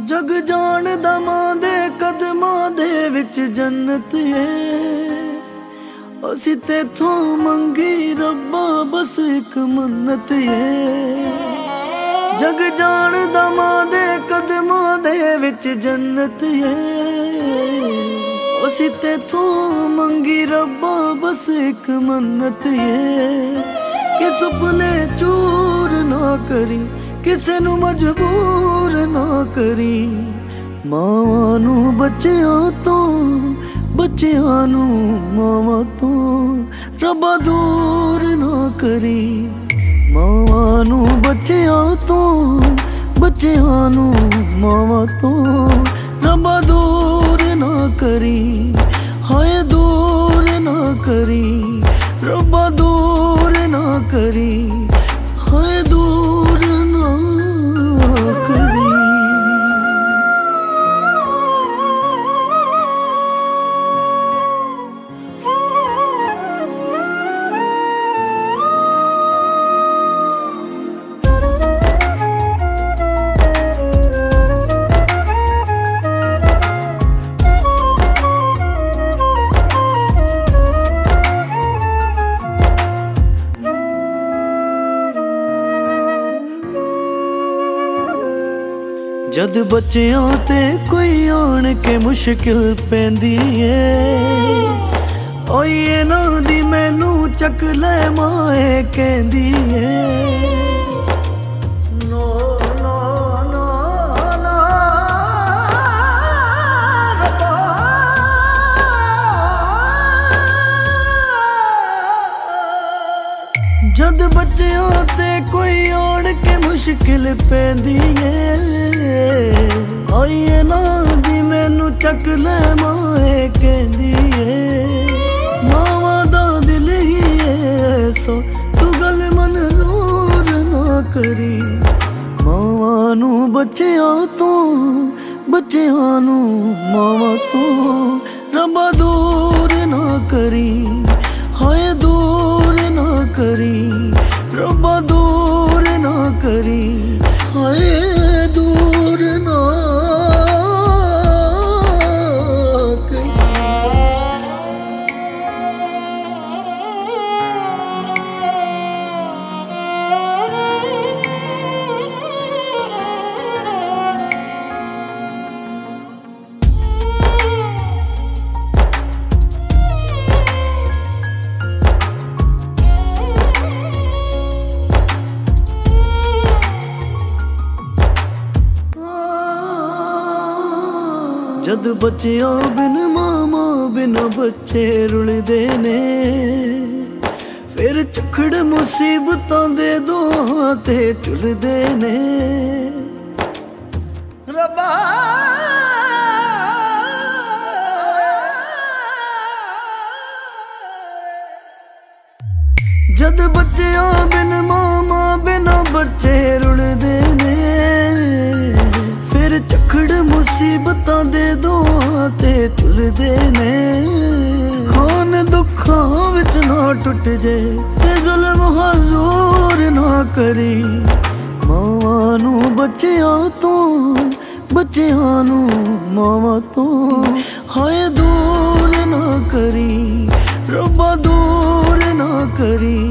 जग जाणदा मां दे कदमां दे विच जन्नत है। असी तेथों मंगी रब्बा बस एक मन्नत है। जग जाणदा मां दे कदमां दे विच जन्नत है। असी तेथों मंगी रब्बा बस एक मन्नत है कि सुपने चूर ना करी, किसे नू मजबूर ना करी। मावां नू बच्चियां तो, बच्चियां नू मावां तो रब्बा दूर ना करी। मावां नू बच्चियां तो, बच्चियां नू मावां तो रब्बा दूर ना करी। हाय दूर ना करी, रब्बा दूर ना करी। हाय दूर ना करी। जद बच्चियां ते कोई आण के मुश्किल पैंदी है। ओए इन्हां दी मैनू चक ले माए कहंदी है। नो नो नो नो रब्बा। जद बच्चियां ते कोई आण के मुश्किल पैंदी है। आइए ना दी मैनू चक ले माए कहंदी है। मावां दा दिल ही ऐसा तू गल मंजूर ना करी। मावां नू बच्चियां तो, बच्चियां नू मावां तो रब्बा दूर ना करी। हाय दूर ना करी, रब्बा दूर ना करी। हाय दूर ना करी। जद बच्चियां बिन मामा बिना बच्चे रुलदे ने। फिर चखड़ मुसीबतां दे दोहां ते झुलदे ने। रब्बा जद बच्चियां बिन मामा बिना बच्चे रुलदे ने। फिर चखड़ मुसीबतां दे दोहां ते झुलदे ने। खान दुखां विच ना टुट जे ते जुल्म हजूर ना करी। मावां नू बच्चियां तो, बच्चियां नू मावां तो हाय दूर ना करी। रब्बा दूर ना करी।